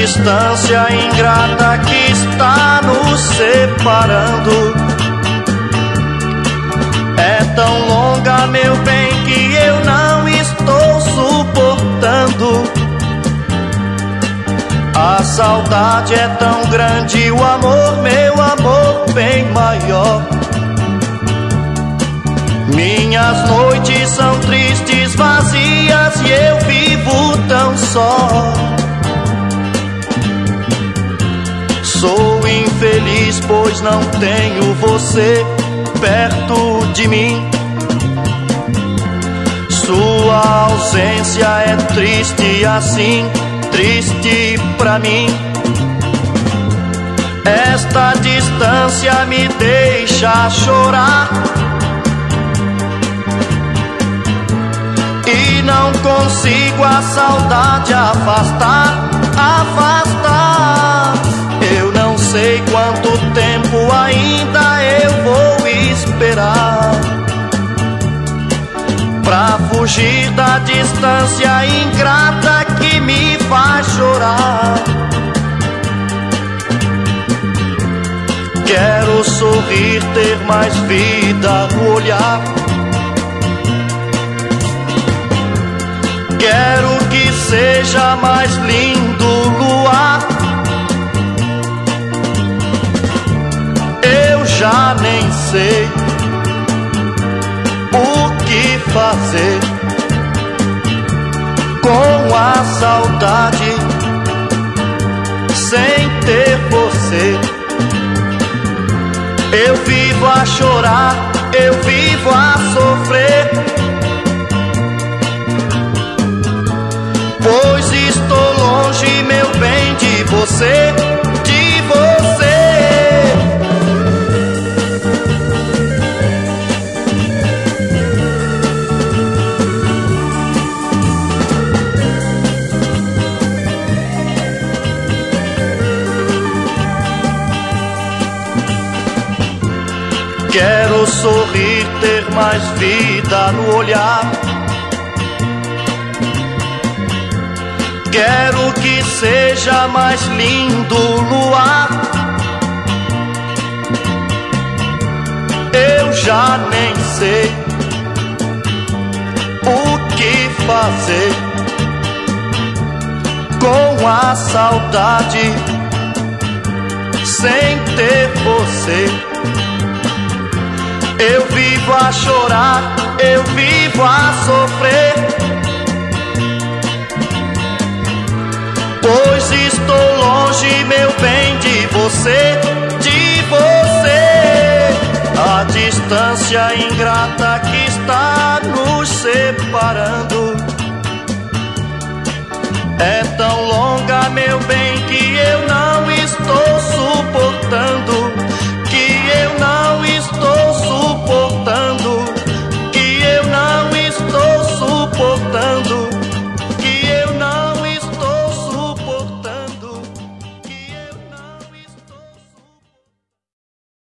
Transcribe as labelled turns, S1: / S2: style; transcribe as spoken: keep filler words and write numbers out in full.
S1: distância ingrata que está nos separando é tão longa, meu bem, que eu não estou suportando. A saudade é tão grande, o amor, meu amor, bem maior. Minhas noites são tristes, vazias, e eu vivo tão só. Sou infeliz, pois não tenho você perto de mim. Sua ausência é triste assim, triste pra mim. Esta distância me deixa chorar e não consigo a saudade afastar, afastar. Eu não sei quanto tempo ainda eu vou esperar pra fugir da distância ingrata que me faz chorar. Quero sorrir, ter mais vida no olhar. Quero que seja mais lindo o luar. Eu já nem sei o que fazer com a saudade sem ter você. Eu vivo a chorar, eu vivo a sofrer, pois estou longe, meu bem, de você, de você. Quero sorrir, ter mais vida no olhar. Quero que seja mais lindo o luar. Eu já nem sei o que fazer com a saudade sem ter você. Eu vivo a chorar, eu vivo a sofrer, pois estou longe, meu bem, de você, de você. A distância ingrata que está nos separando